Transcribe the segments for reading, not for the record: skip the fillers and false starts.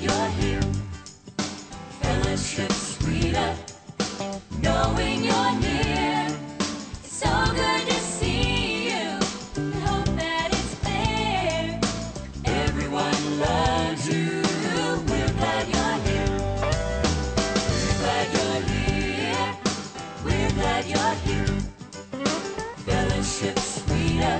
you're here. Fellowship sweeter, knowing you're near. It's so good to see you. We hope that it's clear. Everyone loves you. We're glad you're here. We're glad you're here. We're glad you're here. Fellowship sweeter,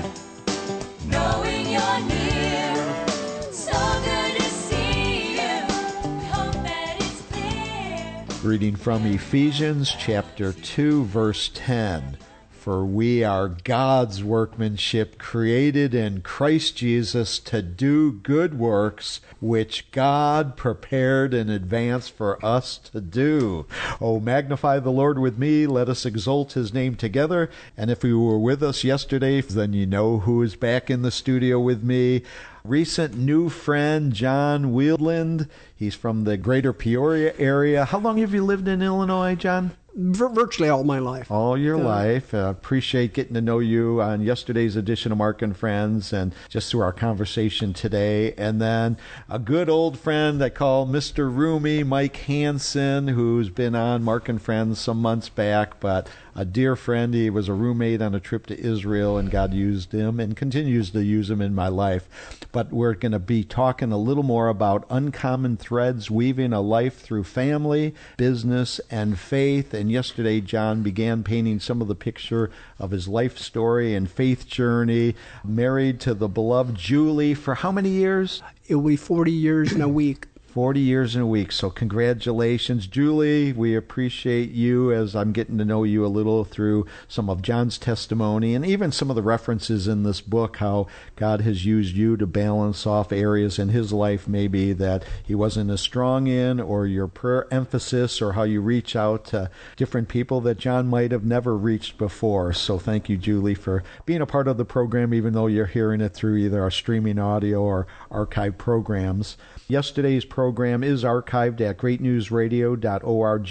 knowing you're near. So good to see you. We hope that it's clear. Reading from Ephesians chapter 2, verse 10. For we are God's workmanship, created in Christ Jesus to do good works, which God prepared in advance for us to do. Oh, magnify the Lord with me. Let us exalt his name together. And if you were with us yesterday, then you know who is back in the studio with me. Recent new friend, John Wheeland. He's from the greater Peoria area. How long have you lived in Illinois, John? Virtually all my life. All your life. Appreciate getting to know you on yesterday's edition of Mark and Friends and just through our conversation today. And then a good old friend I call Mr. Roomy, Mike Hansen, who's been on Mark and Friends some months back, but a dear friend. He was a roommate on a trip to Israel, and God used him and continues to use him in my life. But we're going to be talking a little more about uncommon threads weaving a life through family, business, and faith. And yesterday, John began painting some of the picture of his life story and faith journey. Married to the beloved Julie for how many years? It will be 40 years in a week. 40 years in a week. So congratulations, Julie. We appreciate you as I'm getting to know you a little through some of John's testimony and even some of the references in this book, how God has used you to balance off areas in his life maybe that he wasn't as strong in, or your prayer emphasis, or how you reach out to different people that John might have never reached before. So thank you, Julie, for being a part of the program, even though you're hearing it through either our streaming audio or archive programs. Yesterday's program is archived at greatnewsradio.org,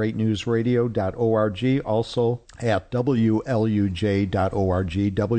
greatnewsradio.org, also at WLUJ.org,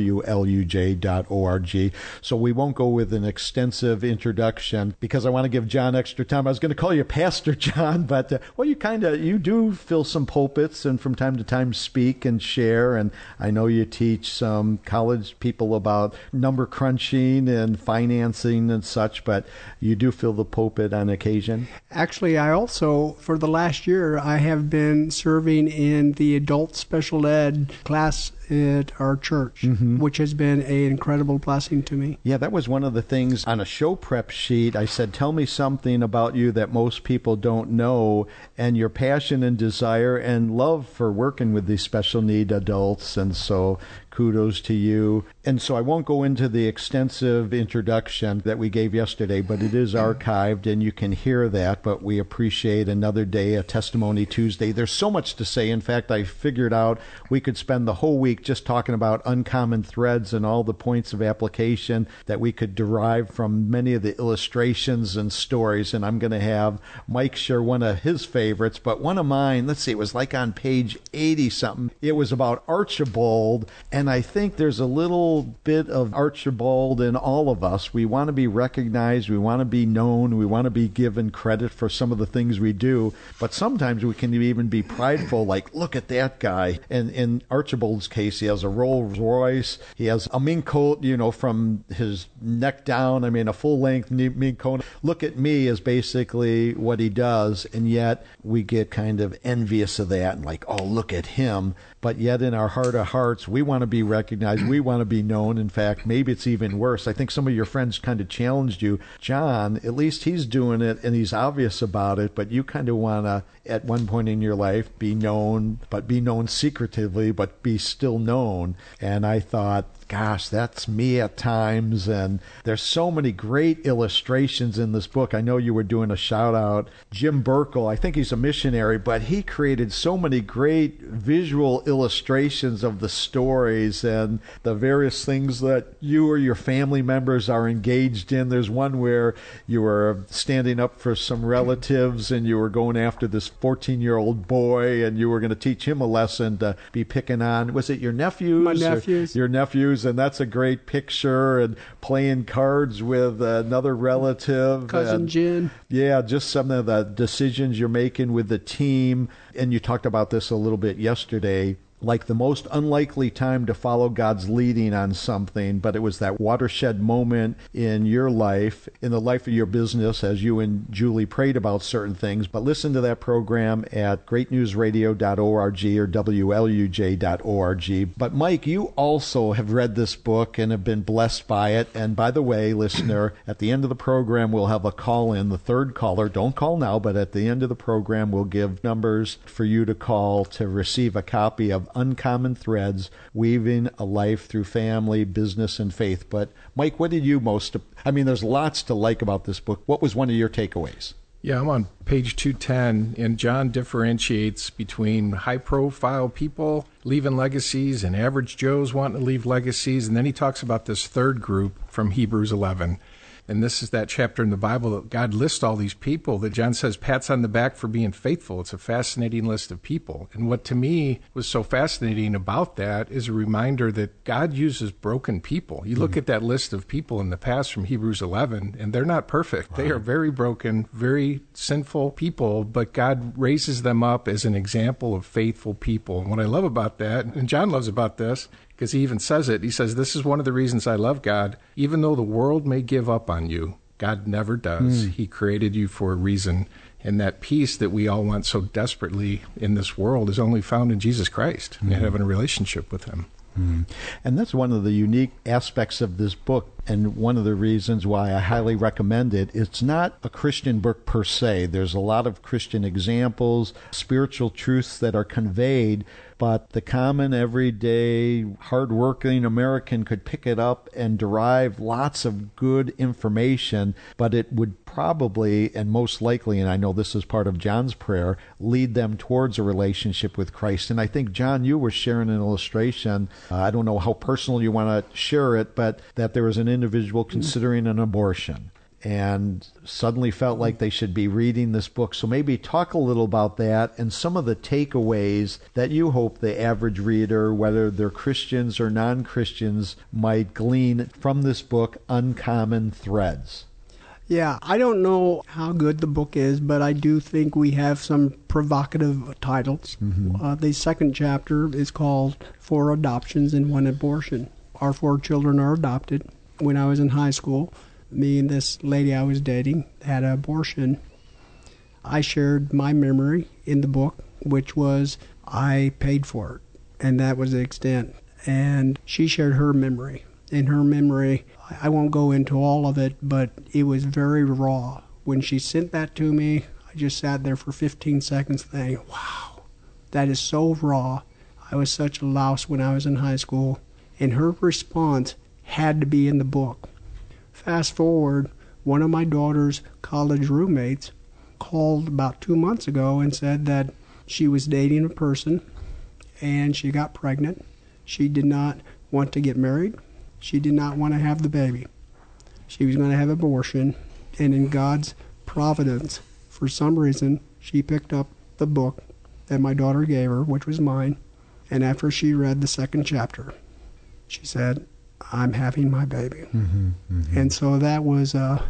WLUJ.org. So we won't go with an extensive introduction because I want to give John extra time. I was going to call you Pastor John, but well, you do fill some pulpits and from time to time speak and share. And I know you teach some college people about number crunching and financing and such, but you do fill the pulpit on occasion. Actually, I also, for the last year, I have been serving in the adult special ed class at our church, which has been an incredible blessing to me. Yeah, that was one of the things on a show prep sheet. I said, tell me something about you that most people don't know, and your passion and desire and love for working with these special need adults. And so kudos to you. And so I won't go into the extensive introduction that we gave yesterday, but it is archived and you can hear that. But we appreciate another day, a Testimony Tuesday. There's so much to say. In fact, I figured out we could spend the whole week just talking about uncommon threads and all the points of application that we could derive from many of the illustrations and stories. And I'm going to have Mike share one of his favorites, but one of mine, let's see, it was like on page 80 something. It was about Archibald, and I think there's a little bit of Archibald in all of us. We want to be recognized, we want to be known, we want to be given credit for some of the things we do, but sometimes we can even be prideful, like, look at that guy. And in Archibald's case, he has a Rolls Royce, he has a mink coat, from his neck down, a full-length mink coat. Look at me is basically what he does, and yet we get kind of envious of that and like, oh, look at him. But yet in our heart of hearts, we want to be recognized, we want to be known. In fact, maybe it's even worse. I think some of your friends kind of challenged you. John, at least he's doing it and he's obvious about it, but you kind of want to, at one point in your life, be known, but be known secretively, but be still known. And I thought, gosh, that's me at times. And there's so many great illustrations in this book. I know you were doing a shout out. Jim Burkle, I think he's a missionary, but he created so many great visual illustrations of the stories and the various things that you or your family members are engaged in. There's one where you were standing up for some relatives and you were going after this 14-year-old boy and you were going to teach him a lesson to be picking on, was it your nephews? My nephews. Your nephews. cruise, and that's a great picture, and playing cards with another relative. Cousin Jen. Yeah, just some of the decisions you're making with the team. And you talked about this a little bit yesterday, like the most unlikely time to follow God's leading on something, but it was that watershed moment in your life, in the life of your business, as you and Julie prayed about certain things. But listen to that program at greatnewsradio.org or WLUJ.org. But Mike, you also have read this book and have been blessed by it. And by the way, listener, at the end of the program, we'll have a call-in, the third caller. Don't call now, but at the end of the program, we'll give numbers for you to call to receive a copy of Uncommon Threads, Weaving a Life Through Family, Business, and Faith. But Mike, what did you there's lots to like about this book. What was one of your takeaways? Yeah, I'm on page 210, and John differentiates between high-profile people leaving legacies and average Joes wanting to leave legacies, and then he talks about this third group from Hebrews 11. And this is that chapter in the Bible that God lists all these people that John says pats on the back for being faithful. It's a fascinating list of people. And what to me was so fascinating about that is a reminder that God uses broken people. You look at that list of people in the past from Hebrews 11, and they're not perfect. Wow. They are very broken, very sinful people, but God raises them up as an example of faithful people. And what I love about that, and John loves about this, because he even says it. He says, this is one of the reasons I love God. Even though the world may give up on you, God never does. He created you for a reason. And that peace that we all want so desperately in this world is only found in Jesus Christ and having a relationship with him. And that's one of the unique aspects of this book, and one of the reasons why I highly recommend it. It's not a Christian book per se. There's a lot of Christian examples, spiritual truths that are conveyed, but the common, everyday, hardworking American could pick it up and derive lots of good information, but it would probably, and most likely, and I know this is part of John's prayer, lead them towards a relationship with Christ. And I think, John, you were sharing an illustration. I don't know how personal you want to share it, but that there was an individual considering an abortion and suddenly felt like they should be reading this book. So maybe talk a little about that and some of the takeaways that you hope the average reader, whether they're Christians or non-Christians, might glean from this book, Uncommon Threads. Yeah, I don't know how good the book is, but I do think we have some provocative titles. The second chapter is called 4 Adoptions and 1 Abortion. Our 4 children are adopted. When I was in high school, me and this lady I was dating had an abortion. I shared my memory in the book, which was I paid for it, and that was the extent. And she shared her memory. In her memory, I won't go into all of it, but it was very raw. When she sent that to me, I just sat there for 15 seconds thinking, wow, that is so raw. I was such a louse when I was in high school. And her response had to be in the book. Fast forward, one of my daughter's college roommates called about 2 months ago and said that she was dating a person and she got pregnant. She did not want to get married. She did not want to have the baby. She was going to have abortion, and in God's providence, for some reason, she picked up the book that my daughter gave her, which was mine, and after she read the second chapter, she said, I'm having my baby. And so that was a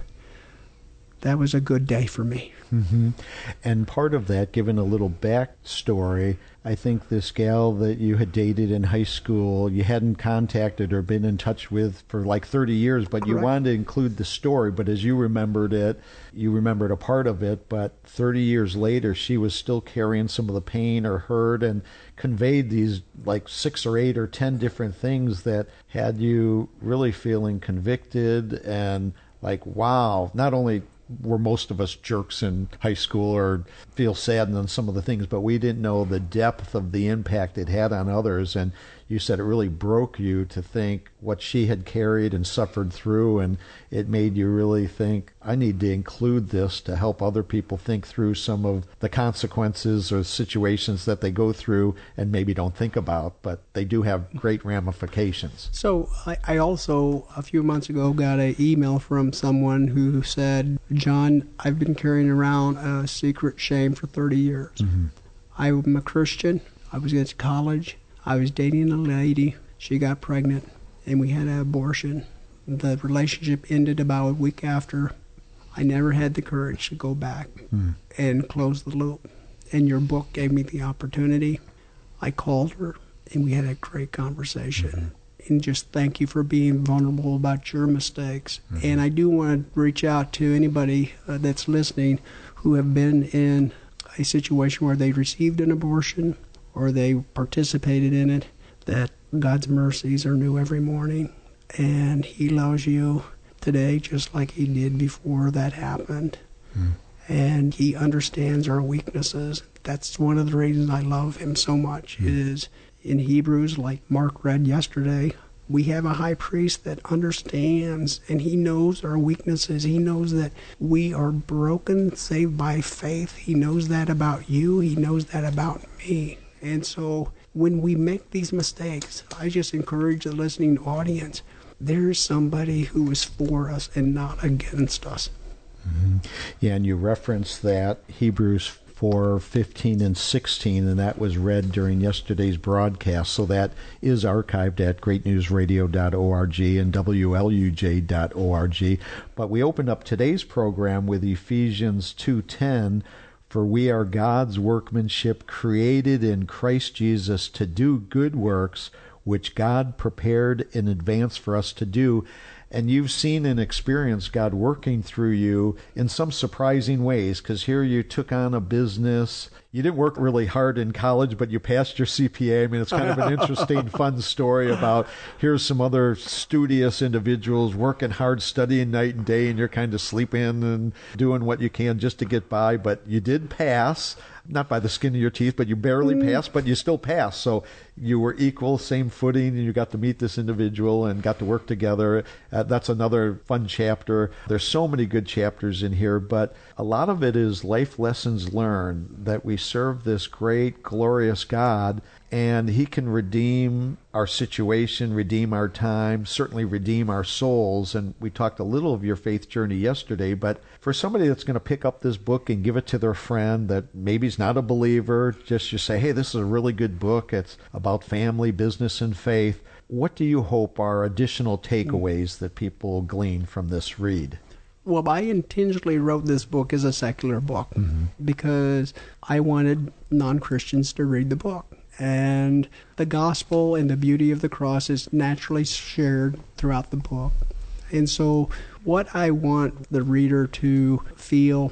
good day for me. And part of that, given a little backstory, I think this gal that you had dated in high school, you hadn't contacted or been in touch with for like 30 years, but you wanted to include the story. But as you remembered it, you remembered a part of it, but 30 years later, she was still carrying some of the pain or hurt and conveyed these like 6 or 8 or 10 different things that had you really feeling convicted and like, wow, not only were most of us jerks in high school or feel saddened on some of the things, but we didn't know the depth of the impact it had on others. And you said it really broke you to think what she had carried and suffered through, and it made you really think, I need to include this to help other people think through some of the consequences or situations that they go through and maybe don't think about, but they do have great ramifications. So I also, a few months ago, got an email from someone who said, John, I've been carrying around a secret shame for 30 years. I'm a Christian. I was at college. I was dating a lady. She got pregnant. and we had an abortion. The relationship ended about a week after. I never had the courage to go back and close the loop. And your book gave me the opportunity. I called her, and we had a great conversation. And just thank you for being vulnerable about your mistakes. And I do want to reach out to anybody that's listening who have been in a situation where they received an abortion or they participated in it, that God's mercies are new every morning. And He loves you today just like He did before that happened. And He understands our weaknesses. That's one of the reasons I love Him so much is in Hebrews, like Mark read yesterday, we have a high priest that understands, and he knows our weaknesses. He knows that we are broken, saved by faith. He knows that about you. He knows that about me. And so when we make these mistakes, I just encourage the listening audience, there's somebody who is for us and not against us. Yeah, and you referenced that Hebrews 4:15 and 16, and that was read during yesterday's broadcast. So that is archived at greatnewsradio.org and WLUJ.org. But we opened up today's program with Ephesians 2:10, for we are God's workmanship, created in Christ Jesus to do good works, which God prepared in advance for us to do. And you've seen and experienced God working through you in some surprising ways, because here you took on a business. You didn't work really hard in college, but you passed your CPA. I mean, it's kind of an interesting, fun story about here's some other studious individuals working hard, studying night and day, and you're kind of sleeping and doing what you can just to get by. But you did pass, not by the skin of your teeth, but you barely passed, but you still passed. So you were equal, same footing, and you got to meet this individual and got to work together. That's another fun chapter. There's so many good chapters in here, but a lot of it is life lessons learned, that we serve this great, glorious God, and He can redeem our situation, redeem our time, certainly redeem our souls. And we talked a little of your faith journey yesterday, but for somebody that's going to pick up this book and give it to their friend that maybe is not a believer, just say, hey, this is a really good book. It's about family, business, and faith. What do you hope are additional takeaways that people glean from this read? Well, I intentionally wrote this book as a secular book because I wanted non-Christians to read the book. And the gospel and the beauty of the cross is naturally shared throughout the book. And so what I want the reader to feel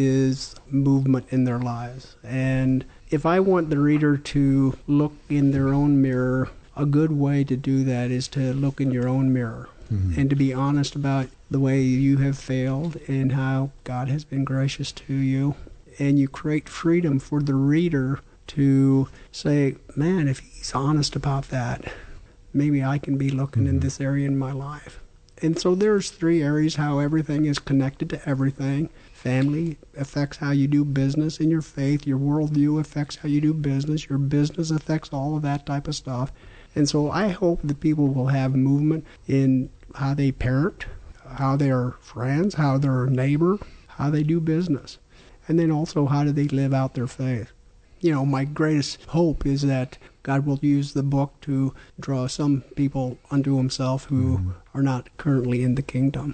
is movement in their lives. And if I want the reader to look in their own mirror, a good way to do that is to look in your own mirror and to be honest about the way you have failed and how God has been gracious to you. And you create freedom for the reader to say, man, if he's honest about that, maybe I can be looking in this area in my life. And so there's 3 areas how everything is connected to everything. Family affects how you do business, and your faith, your worldview affects how you do business. Your business affects all of that type of stuff. And so I hope that people will have movement in how they parent, how they're friends, how they're a neighbor, how they do business, and then also how do they live out their faith. You know, my greatest hope is that God will use the book to draw some people unto Himself who are not currently in the kingdom.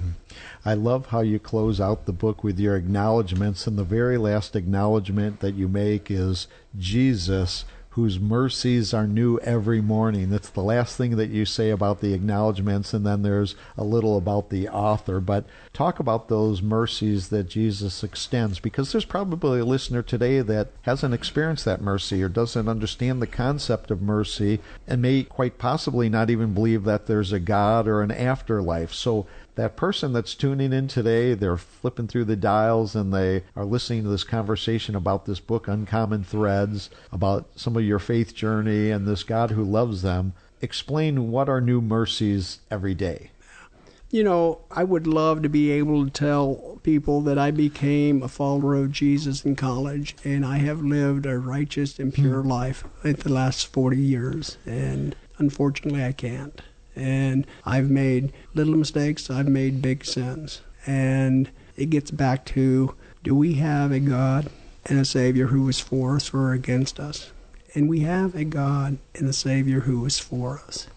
I love how you close out the book with your acknowledgments, and the very last acknowledgment that you make is Jesus, whose mercies are new every morning. That's the last thing that you say about the acknowledgments, and then there's a little about the author. But talk about those mercies that Jesus extends, because there's probably a listener today that hasn't experienced that mercy or doesn't understand the concept of mercy and may quite possibly not even believe that there's a God or an afterlife. So that person that's tuning in today, they're flipping through the dials and they are listening to this conversation about this book, Uncommon Threads, about some of your faith journey and this God who loves them. Explain what are new mercies every day. You know, I would love to be able to tell people that I became a follower of Jesus in college, and I have lived a righteous and pure life in the last 40 years, and unfortunately I can't. And I've made little mistakes, I've made big sins. And it gets back to, do we have a God and a Savior who is for us or against us? And we have a God and a Savior who is for us.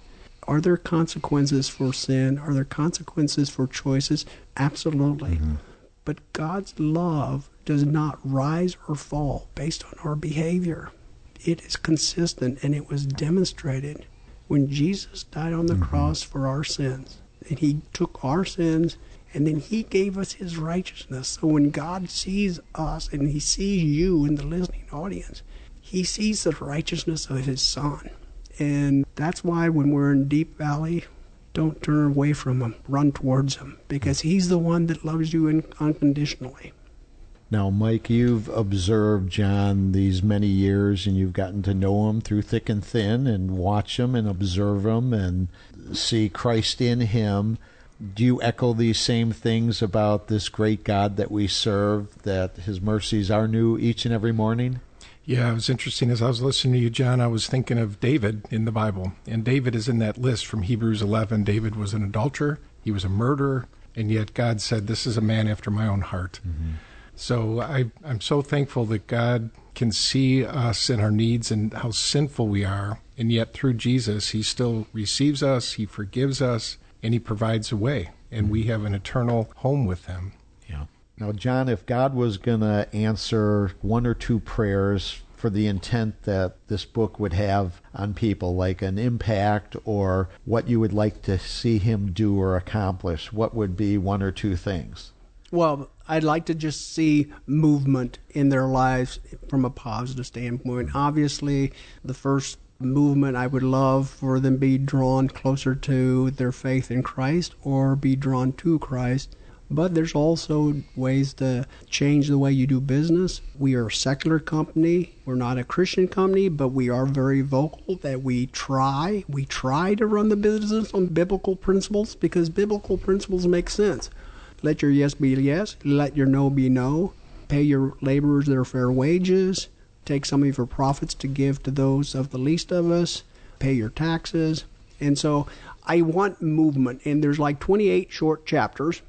Are there consequences for sin? Are there consequences for choices? Absolutely. But God's love does not rise or fall based on our behavior. It is consistent, and it was demonstrated when Jesus died on the cross for our sins. And he took our sins, and then he gave us his righteousness. So when God sees us, and he sees you in the listening audience, he sees the righteousness of his Son. And that's why when we're in Deep Valley, don't turn away from him. Run towards him, because he's the one that loves you unconditionally. Now, Mike, you've observed John these many years, and you've gotten to know him through thick and thin, and watch him and observe him and see Christ in him. Do you echo these same things about this great God that we serve, that his mercies are new each and every morning? Yeah, it was interesting. As I was listening to you, John, I was thinking of David in the Bible. And David is in that list from Hebrews 11. David was an adulterer. He was a murderer. And yet God said, this is a man after my own heart. So I'm so thankful that God can see us and our needs and how sinful we are. And yet through Jesus, he still receives us, he forgives us, and he provides a way. And we have an eternal home with him. Yeah. Now, John, if God was going to answer one or two prayers for the intent that this book would have on people, like an impact or what you would like to see him do or accomplish, what would be one or two things? Well, I'd like to just see movement in their lives from a positive standpoint. Obviously, the first movement, I would love for them be drawn closer to their faith in Christ or be drawn to Christ. But there's also ways to change the way you do business. We are a secular company. We're not a Christian company, but we are very vocal that we try to run the business on biblical principles, because biblical principles make sense. Let your yes be yes. Let your no be no. Pay your laborers their fair wages. Take some of your profits to give to those of the least of us. Pay your taxes. And so I want movement. And there's like 28 short chapters.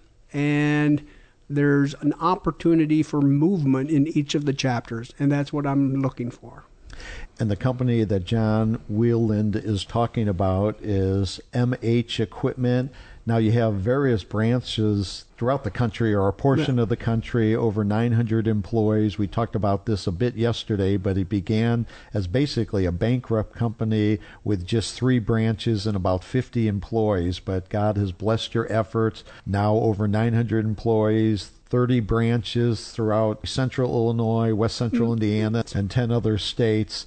And there's an opportunity for movement in each of the chapters. And that's what I'm looking for. And the company that John Wieland is talking about is MH Equipment. Now, you have various branches throughout the country, or a portion of the country, over 900 employees. We talked about this a bit yesterday, but it began as basically a bankrupt company with just 3 branches and about 50 employees. But God has blessed your efforts. Now over 900 employees, 30 branches throughout central Illinois, west central Indiana, and 10 other states.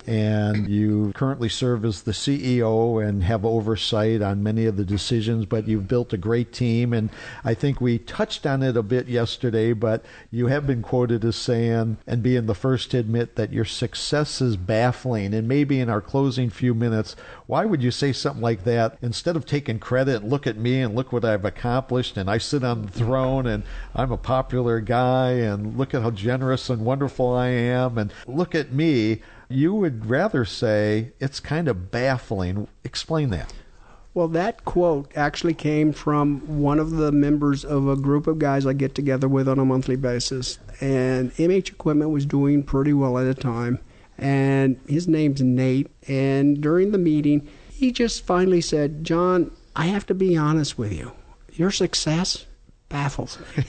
And you currently serve as the CEO and have oversight on many of the decisions, but you've built a great team. And I think we touched on it a bit yesterday, but you have been quoted as saying, and being the first to admit, that your success is baffling. And maybe in our closing few minutes, why would you say something like that instead of taking credit? Look at me and look what I've accomplished, and I sit on the throne and I'm a popular guy, and look at how generous and wonderful I am, and look at me. You would rather say it's kind of baffling. Explain that. Well, that quote actually came from one of the members of a group of guys I get together with on a monthly basis. And MH Equipment was doing pretty well at the time. And his name's Nate. And during the meeting, he just finally said, John, I have to be honest with you. Your success baffles me.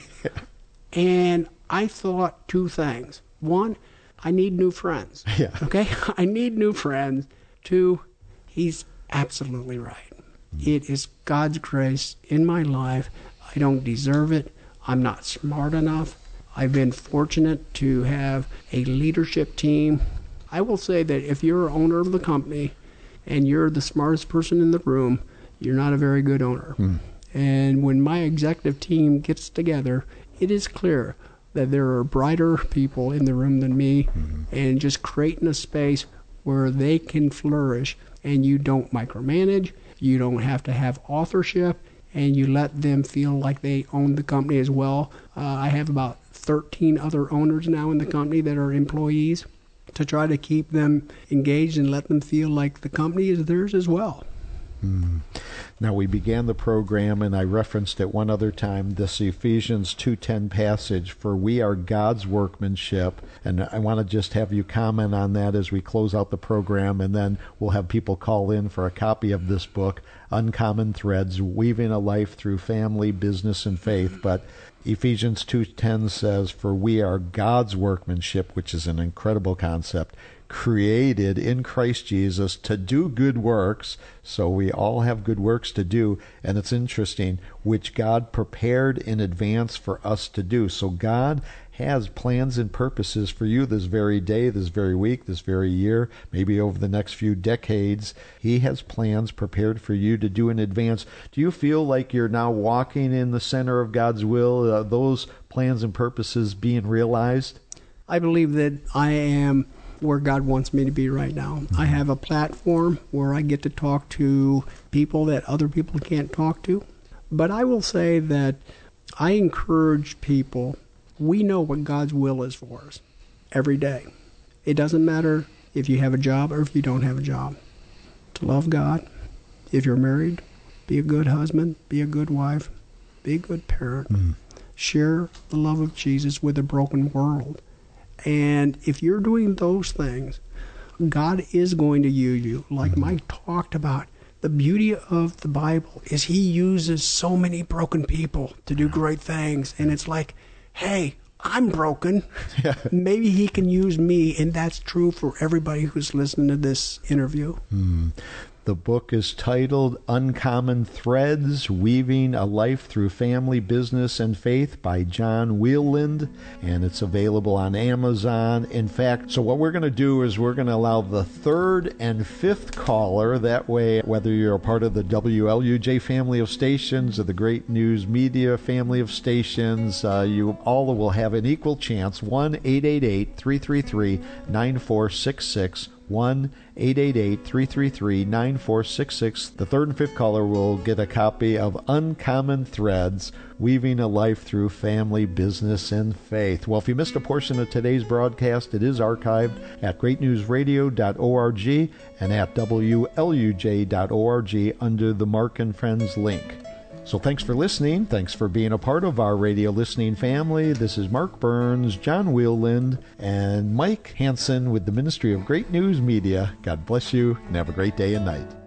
And I thought 2 things. 1, I need new friends. Yeah. Okay? I need new friends. 2, he's absolutely right. It is God's grace in my life. I don't deserve it. I'm not smart enough. I've been fortunate to have a leadership team. I will say that if you're an owner of the company and you're the smartest person in the room, you're not a very good owner. And when my executive team gets together, it is clear that there are brighter people in the room than me, and just creating a space where they can flourish, and you don't micromanage, you don't have to have authorship, and you let them feel like they own the company as well. I have about 13 other owners now in the company that are employees, to try to keep them engaged and let them feel like the company is theirs as well. Now, we began the program, and I referenced it one other time, this Ephesians 2:10 passage, for we are God's workmanship. And I want to just have you comment on that as we close out the program, and then we'll have people call in for a copy of this book, Uncommon Threads, Weaving a Life Through Family, Business, and Faith. But Ephesians 2:10 says, for we are God's workmanship, which is an incredible concept, created in Christ Jesus to do good works. So we all have good works to do, and it's interesting, which God prepared in advance for us to do. So God has plans and purposes for you this very day, this very week, this very year, maybe over the next few decades. He has plans prepared for you to do in advance. Do you feel like you're now walking in the center of God's will, those plans and purposes being realized? I believe that I am where God wants me to be right now. I have a platform where I get to talk to people that other people can't talk to. But I will say that I encourage people, we know what God's will is for us every day. It doesn't matter if you have a job or if you don't have a job. To love God. If you're married, be a good husband, be a good wife, be a good parent. Share the love of Jesus with a broken world. And if you're doing those things, God is going to use you. Like Mike talked about, the beauty of the Bible is he uses so many broken people to do great things. And it's like, hey, I'm broken. Maybe he can use me. And that's true for everybody who's listening to this interview. The book is titled Uncommon Threads, Weaving a Life Through Family, Business, and Faith by John Wieland, and it's available on Amazon. In fact, so what we're going to do is we're going to allow the third and fifth caller, that way whether you're a part of the WLUJ family of stations or the Great News Media family of stations, you all will have an equal chance. 1-888-333-9466. 1-888-333-9466. The third and fifth caller will get a copy of Uncommon Threads, Weaving a Life Through Family, Business, and Faith. Well, if you missed a portion of today's broadcast, it is archived at greatnewsradio.org and at WLUJ.org under the Mark and Friends link. So thanks for listening. Thanks for being a part of our radio listening family. This is Mark Burns, John Wieland, and Mike Hansen with the Ministry of Great News Media. God bless you, and have a great day and night.